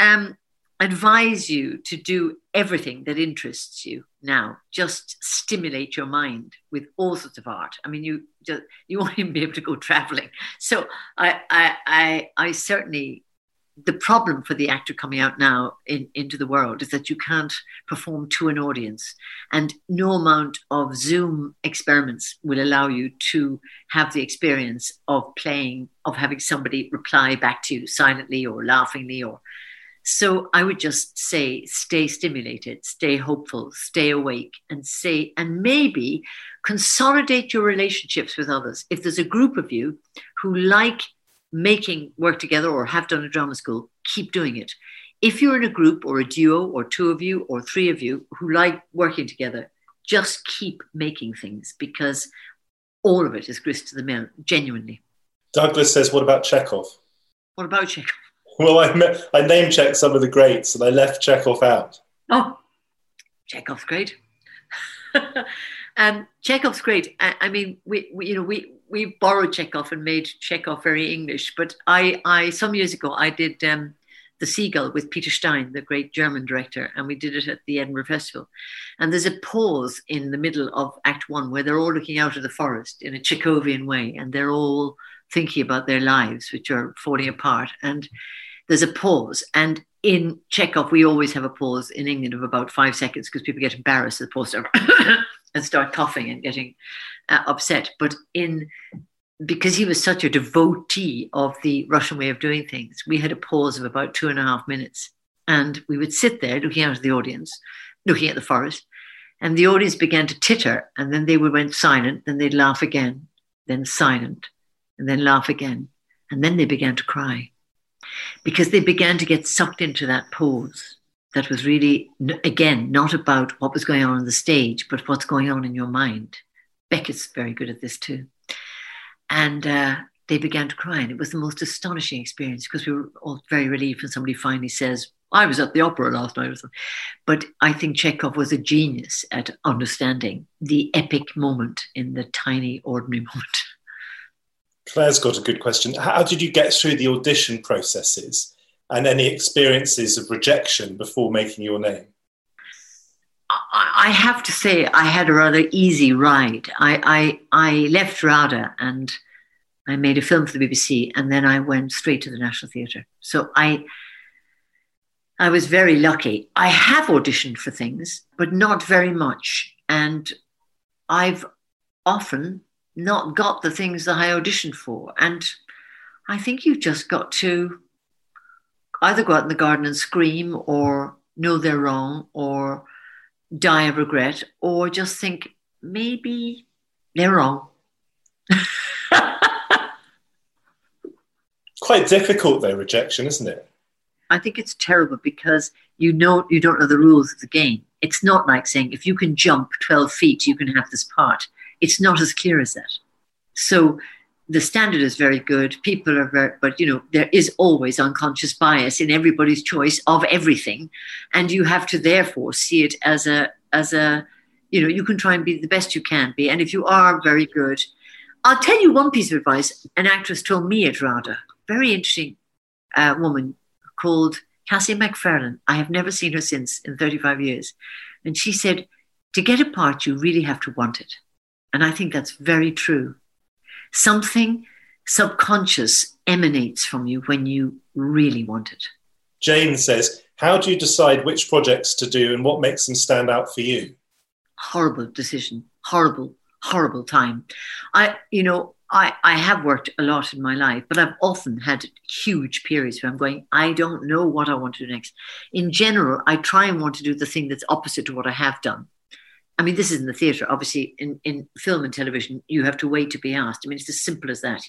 advise you to do everything that interests you now. Just stimulate your mind with all sorts of art. I mean, you won't even be able to go traveling. So I certainly, the problem for the actor coming out now into the world is that you can't perform to an audience, and no amount of Zoom experiments will allow you to have the experience of having somebody reply back to you silently or laughingly So I would just say, stay stimulated, stay hopeful, stay awake, and maybe consolidate your relationships with others. If there's a group of you who like making work together or have done a drama school, keep doing it. If you're in a group or a duo or two of you or three of you who like working together, just keep making things, because all of it is grist to the mill, genuinely. Douglas says, what about Chekhov? What about Chekhov? Well, I name-checked some of the greats and I left Chekhov out. Oh, Chekhov's great. Chekhov's great. I mean, we borrowed Chekhov and made Chekhov very English. But I some years ago, I did The Seagull with Peter Stein, the great German director, and we did it at the Edinburgh Festival. And there's a pause in the middle of Act 1 where they're all looking out of the forest in a Chekhovian way, and they're all thinking about their lives, which are falling apart. And there's a pause. And in Chekhov, we always have a pause in England of about 5 seconds because people get embarrassed at the pause and start coughing and getting upset. But because he was such a devotee of the Russian way of doing things, we had a pause of about 2.5 minutes. And we would sit there looking out at the audience, looking at the forest, and the audience began to titter, and then they went silent, then they'd laugh again, then silent, and then laugh again. And then they began to cry because they began to get sucked into that pose that was really, again, not about what was going on the stage, but what's going on in your mind. Beckett's very good at this too. And they began to cry, and it was the most astonishing experience because we were all very relieved when somebody finally says, I was at the opera last night or something. But I think Chekhov was a genius at understanding the epic moment in the tiny, ordinary moment. Claire's got a good question. How did you get through the audition processes and any experiences of rejection before making your name? I have to say I had a rather easy ride. I left RADA and I made a film for the BBC, and then I went straight to the National Theatre. So I was very lucky. I have auditioned for things, but not very much. And I've often not got the things that I auditioned for. And I think you've just got to either go out in the garden and scream, or know they're wrong, or die of regret, or just think maybe they're wrong. Quite difficult though, rejection, isn't it? I think it's terrible because you don't know the rules of the game. It's not like saying if you can jump 12 feet, you can have this part. It's not as clear as that. So the standard is very good. People are very, but there is always unconscious bias in everybody's choice of everything. And you have to therefore see it as a, you can try and be the best you can be. And if you are very good, I'll tell you one piece of advice an actress told me at RADA, very interesting woman called Cassie McFarlane. I have never seen her since in 35 years. And she said, to get a part, you really have to want it. And I think that's very true. Something subconscious emanates from you when you really want it. Jane says, how do you decide which projects to do and what makes them stand out for you? Horrible decision. Horrible time. I have worked a lot in my life, but I've often had huge periods where I'm going, I don't know what I want to do next. In general, I try and want to do the thing that's opposite to what I have done. I mean, this is in the theatre. Obviously, in film and television, you have to wait to be asked. I mean, it's as simple as that.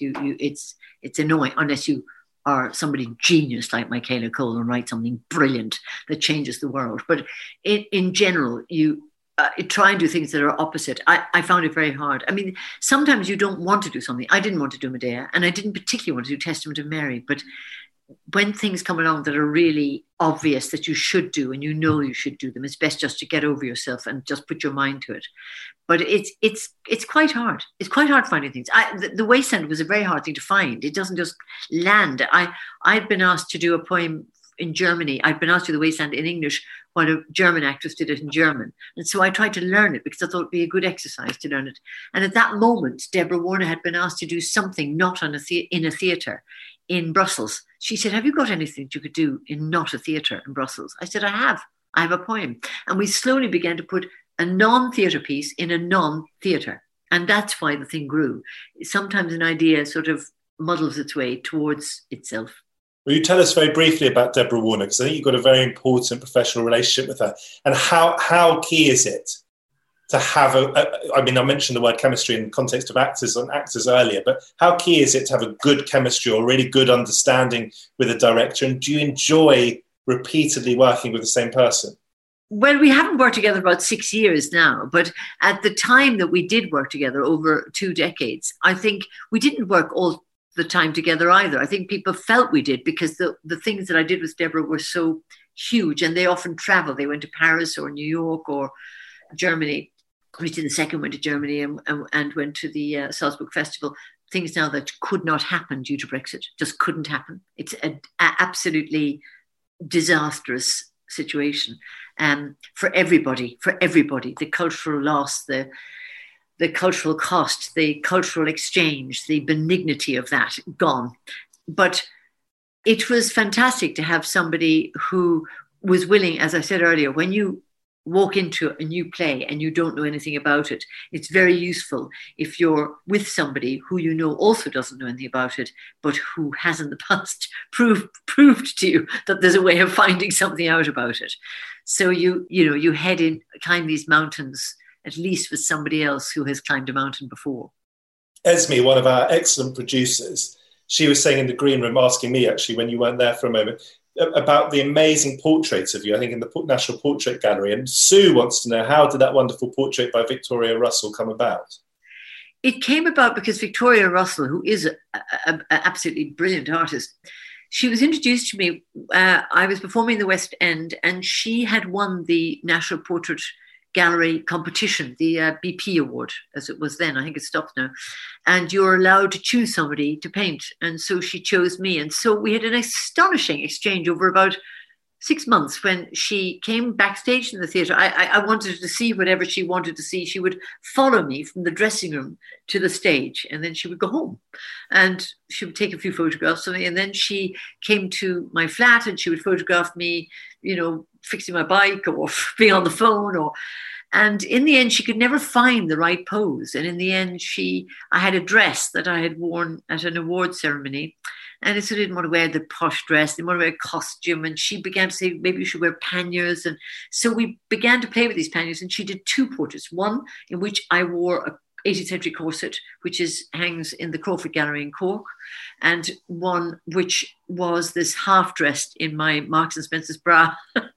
It's annoying unless you are somebody genius like Michaela Cole and write something brilliant that changes the world. But in general, you try and do things that are opposite. I found it very hard. I mean, sometimes you don't want to do something. I didn't want to do Medea, and I didn't particularly want to do Testament of Mary. But when things come along that are really obvious that you should do, and you should do them, it's best just to get over yourself and just put your mind to it. But it's quite hard. It's quite hard finding things. The Wasteland was a very hard thing to find. It doesn't just land. I'd been asked to do a poem in Germany. I'd been asked to do The Wasteland in English while a German actress did it in German. And so I tried to learn it because I thought it'd be a good exercise to learn it. And at that moment, Deborah Warner had been asked to do something not in a theatre in Brussels. She said, have you got anything that you could do in not a theatre in Brussels? I said, I have a poem. And we slowly began to put a non-theatre piece in a non-theatre. And that's why the thing grew. Sometimes an idea sort of muddles its way towards itself. Will you tell us very briefly about Deborah Warner? Because I think you've got a very important professional relationship with her. And how key is it to have I mentioned the word chemistry in the context of actors earlier, but how key is it to have a good chemistry or really good understanding with a director? And do you enjoy repeatedly working with the same person? Well, we haven't worked together about 6 years now, but at the time that we did work together over 2 decades, I think we didn't work all the time together either. I think people felt we did because the things that I did with Deborah were so huge, and they often travel. They went to Paris or New York or Germany. Richard II went to Germany and went to the Salzburg Festival. Things now that could not happen due to Brexit, just couldn't happen. It's an absolutely disastrous situation for everybody. The cultural loss, the cultural cost, the cultural exchange, the benignity of that gone. But it was fantastic to have somebody who was willing, as I said earlier, when you walk into a new play and you don't know anything about it, it's very useful if you're with somebody who you know also doesn't know anything about it, but who has in the past proved to you that there's a way of finding something out about it. So you head in, climb these mountains, at least with somebody else who has climbed a mountain before. Esme, one of our excellent producers, she was saying in the green room, asking me actually when you weren't there for a moment, about the amazing portraits of you, I think in the National Portrait Gallery. And Sue wants to know, how did that wonderful portrait by Victoria Russell come about? It came about because Victoria Russell, who is an absolutely brilliant artist, she was introduced to me. I was performing in the West End and she had won the National Portrait gallery competition, the BP award, as it was then. I think it's stopped now. And you're allowed to choose somebody to paint. And so she chose me. And so we had an astonishing exchange over about 6 months. When she came backstage in the theatre, I wanted her to see whatever she wanted to see. She would follow me from the dressing room to the stage, and then she would go home and she would take a few photographs of me. And then she came to my flat and she would photograph me, fixing my bike or being on the phone. And in the end, she could never find the right pose. And in the end, I had a dress that I had worn at an award ceremony. And I sort of didn't want to wear the posh dress, didn't want to wear a costume. And she began to say, maybe you should wear panniers. And so we began to play with these panniers. And she did 2 portraits. One in which I wore a 18th century corset, which hangs in the Crawford Gallery in Cork. And one which was this half dressed in my Marks and Spencer's bra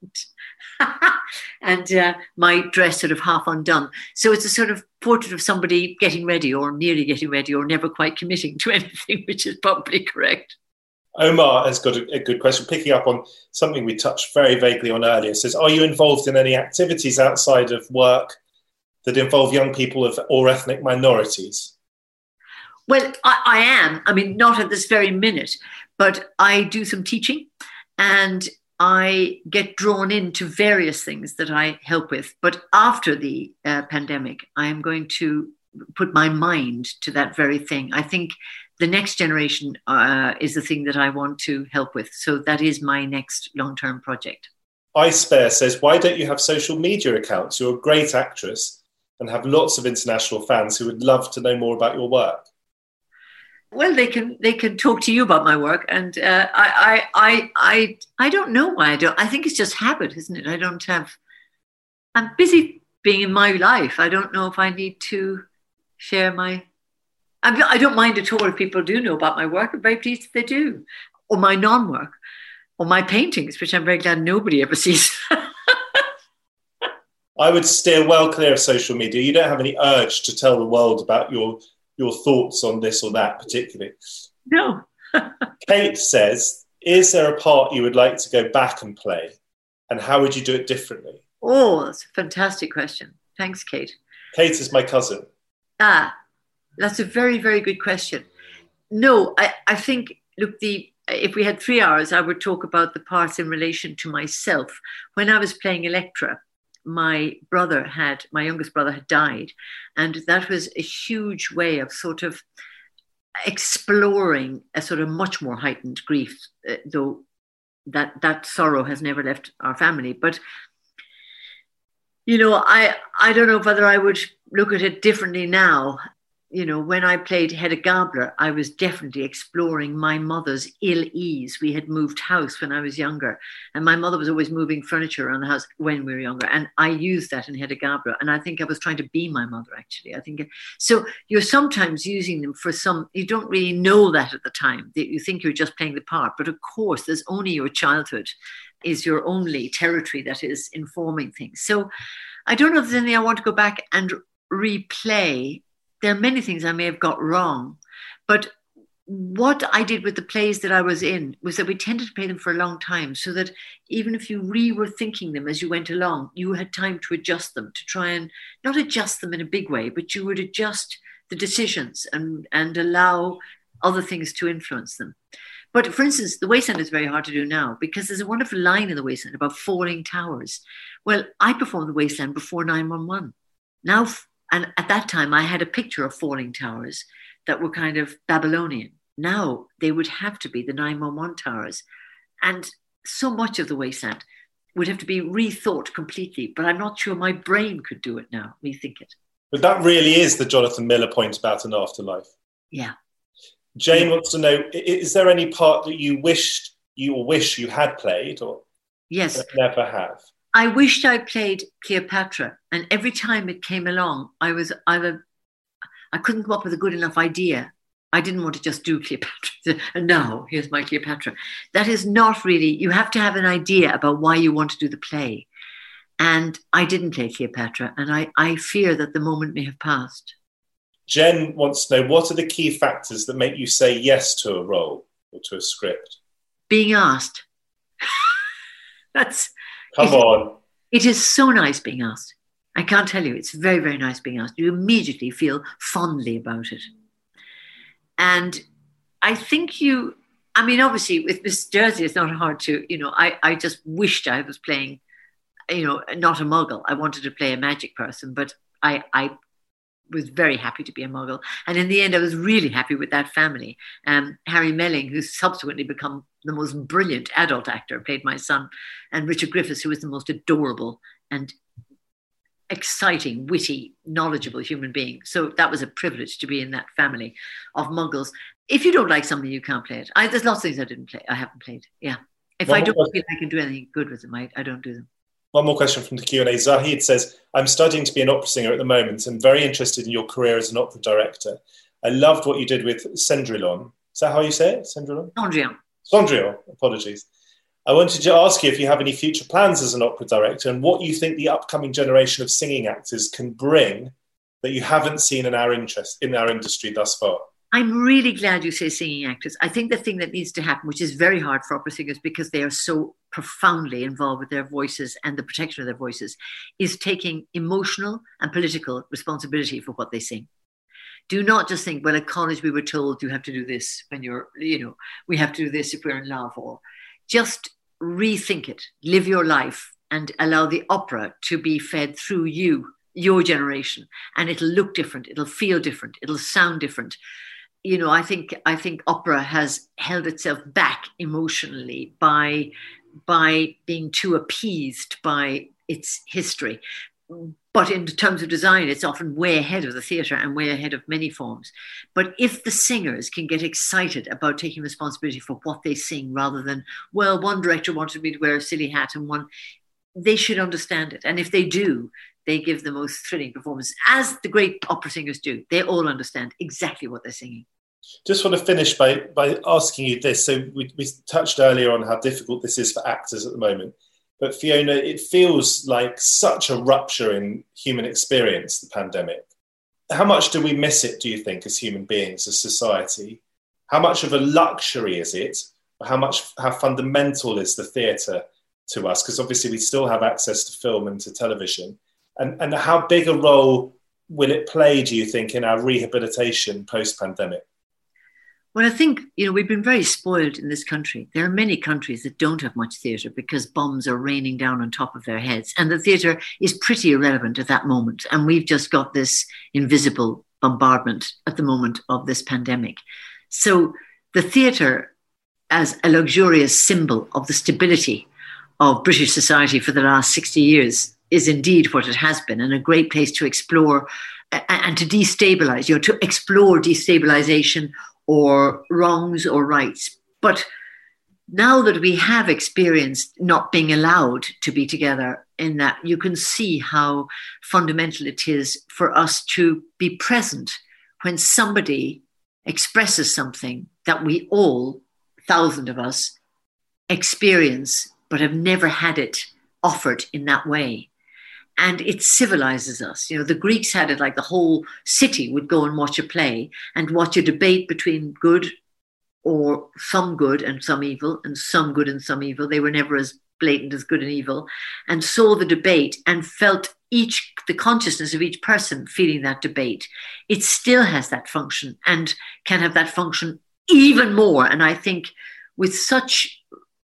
and my dress sort of half undone. So it's a sort of portrait of somebody getting ready or nearly getting ready or never quite committing to anything, which is probably correct. Omar has got a good question, picking up on something we touched very vaguely on earlier. It says, are you involved in any activities outside of work that involve young people or ethnic minorities? Well, I am. I mean, not at this very minute, but I do some teaching and I get drawn into various things that I help with. But after the pandemic, I am going to put my mind to that very thing. I think the next generation is the thing that I want to help with. So that is my next long-term project. iSpare says, why don't you have social media accounts? You're a great actress and have lots of international fans who would love to know more about your work. Well, they can talk to you about my work, and I don't know why I don't. I think it's just habit, isn't it? I'm busy being in my life. I don't know if I need to share I don't mind at all if people do know about my work. I'm very pleased if they do, or my non-work, or my paintings, which I'm very glad nobody ever sees. I would steer well clear of social media. You don't have any urge to tell the world about your thoughts on this or that particularly. No. Kate says, is there a part you would like to go back and play? And how would you do it differently? Oh, that's a fantastic question. Thanks, Kate. Kate is my cousin. That's a very, very good question. No, I think, look, if we had 3 hours, I would talk about the parts in relation to myself. When I was playing Electra, my youngest brother had died. And that was a huge way of sort of exploring a sort of much more heightened grief, though that sorrow has never left our family. But, I don't know whether I would look at it differently now. When I played Hedda Gabler, I was definitely exploring my mother's ill ease. We had moved house when I was younger, and my mother was always moving furniture around the house when we were younger. And I used that in Hedda Gabler. And I think I was trying to be my mother, actually. I think so. You're sometimes using them for you don't really know that at the time. You think you're just playing the part. But of course, there's only your childhood is your only territory that is informing things. So I don't know if there's anything I want to go back and replay. There are many things I may have got wrong, but what I did with the plays that I was in was that we tended to play them for a long time, so that even if you were thinking them as you went along, you had time to adjust them, to try and not adjust them in a big way, but you would adjust the decisions and allow other things to influence them. But for instance, The Wasteland is very hard to do now because there's a wonderful line in The Wasteland about falling towers. Well, I performed The Wasteland before 911. Now, and at that time, I had a picture of falling towers that were kind of Babylonian. Now they would have to be the 911 towers. And so much of The Wasteland would have to be rethought completely. But I'm not sure my brain could do it now, rethink it. But that really is the Jonathan Miller point about an afterlife. Yeah. Jane wants to know, is there any part that you wish you had played or yes, never have? I wished I played Cleopatra, and every time it came along, I couldn't come up with a good enough idea. I didn't want to just do Cleopatra. And now, here's my Cleopatra. That is not really, you have to have an idea about why you want to do the play. And I didn't play Cleopatra, and I fear that the moment may have passed. Jen wants to know, what are the key factors that make you say yes to a role or to a script? Being asked. Come on. It is so nice being asked. I can't tell you. It's very, very nice being asked. You immediately feel fondly about it. And I think obviously with Miss Jersey, it's not hard to, I just wished I was playing, not a muggle. I wanted to play a magic person, but I was very happy to be a muggle. And in the end, I was really happy with that family. Harry Melling, who's subsequently become the most brilliant adult actor, played my son, and Richard Griffiths, who was the most adorable and exciting, witty, knowledgeable human being. So that was a privilege to be in that family of muggles. If you don't like something, you can't play it. There's lots of things I haven't played. Yeah. If I don't feel I can do anything good with them, I don't do them. One more question from the Q&A. Zahid says, I'm studying to be an opera singer at the moment and very interested in your career as an opera director. I loved what you did with Cendrillon. Is that how you say it? Cendrillon? Cendrillon, apologies. I wanted to ask you if you have any future plans as an opera director and what you think the upcoming generation of singing actors can bring that you haven't seen in our industry thus far. I'm really glad you say singing actors. I think the thing that needs to happen, which is very hard for opera singers because they are so profoundly involved with their voices and the protection of their voices, is taking emotional and political responsibility for what they sing. Do not just think, well, at college we were told you have to do this when we have to do this if we're in love, or just rethink it, live your life and allow the opera to be fed through your generation. And it'll look different. It'll feel different. It'll sound different. I think opera has held itself back emotionally by being too appeased by its history. But in terms of design, it's often way ahead of the theatre and way ahead of many forms. But if the singers can get excited about taking responsibility for what they sing rather than, well, one director wanted me to wear a silly hat and they should understand it. And if they do, they give the most thrilling performance, as the great opera singers do. They all understand exactly what they're singing. Just want to finish by asking you this. So we touched earlier on how difficult this is for actors at the moment. But Fiona, it feels like such a rupture in human experience, the pandemic. How much do we miss it, do you think, as human beings, as society? How much of a luxury is it? How fundamental is the theatre to us? Because obviously we still have access to film and to television. And how big a role will it play, do you think, in our rehabilitation post-pandemic? Well, I think, we've been very spoiled in this country. There are many countries that don't have much theatre because bombs are raining down on top of their heads. And the theatre is pretty irrelevant at that moment. And we've just got this invisible bombardment at the moment of this pandemic. So the theatre, as a luxurious symbol of the stability of British society for the last 60 years, is indeed what it has been, and a great place to explore and to destabilize, to explore destabilization or wrongs or rights. But now that we have experienced not being allowed to be together in that, you can see how fundamental it is for us to be present when somebody expresses something that we all, thousands of us, experience, but have never had it offered in that way. And it civilizes us. The Greeks had it like the whole city would go and watch a play and watch a debate between good or some good and some evil, and some good and some evil. They were never as blatant as good and evil, and saw the debate and felt the consciousness of each person feeling that debate. It still has that function and can have that function even more. And I think with such,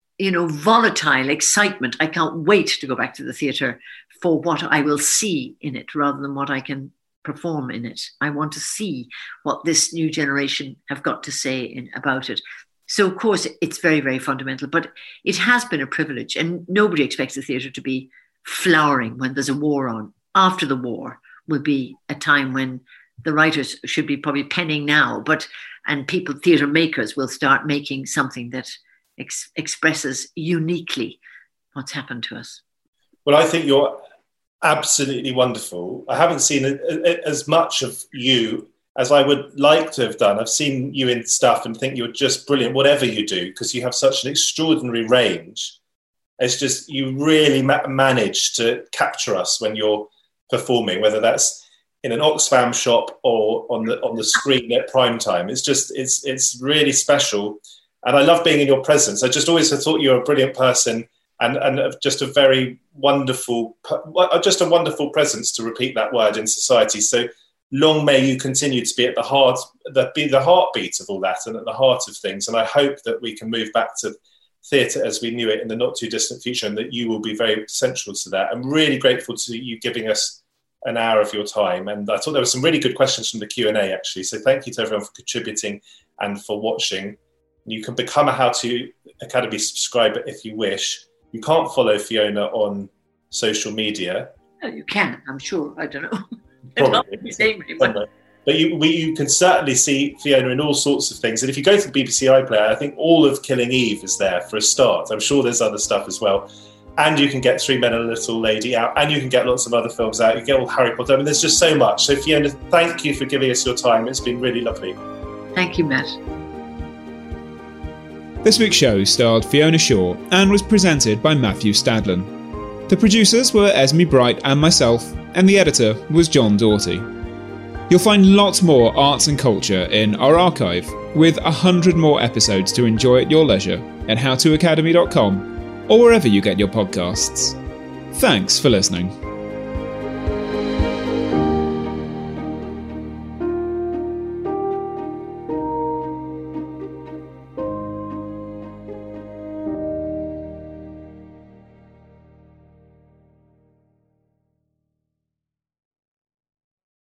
volatile excitement, I can't wait to go back to the theatre for what I will see in it rather than what I can perform in it. I want to see what this new generation have got to say about it. So, of course, it's very, very fundamental, but it has been a privilege, and nobody expects the theatre to be flowering when there's a war on. After the war will be a time when the writers should be probably penning now, and theatre makers will start making something that expresses uniquely what's happened to us. Well, I think you're absolutely wonderful. I haven't seen as much of you as I would like to have done. I've seen you in stuff and think you're just brilliant, whatever you do, because you have such an extraordinary range. It's just, you really manage to capture us when you're performing, whether that's in an Oxfam shop or on the screen at prime time. It's really special. And I love being in your presence. I just always thought you were a brilliant person. and just a very wonderful, just a wonderful presence, to repeat that word, in society. So long may you continue to be at the heartbeat of all that and at the heart of things. And I hope that we can move back to theatre as we knew it in the not too distant future, and that you will be very central to that. I'm really grateful to you giving us an hour of your time. And I thought there were some really good questions from the Q&A, actually. So thank you to everyone for contributing and for watching. You can become a How To Academy subscriber if you wish. You can't follow Fiona on social media. Oh, you can, I'm sure. I don't know. Probably. But you can certainly see Fiona in all sorts of things. And if you go to the BBC iPlayer, I think all of Killing Eve is there for a start. I'm sure there's other stuff as well. And you can get Three Men and a Little Lady out, and you can get lots of other films out. You get all Harry Potter. I mean, there's just so much. So Fiona, thank you for giving us your time. It's been really lovely. Thank you, Matt. This week's show starred Fiona Shaw and was presented by Matthew Stadlen. The producers were Esme Bright and myself, and the editor was John Doughty. You'll find lots more arts and culture in our archive, with 100 more episodes to enjoy at your leisure at howtoacademy.com or wherever you get your podcasts. Thanks for listening.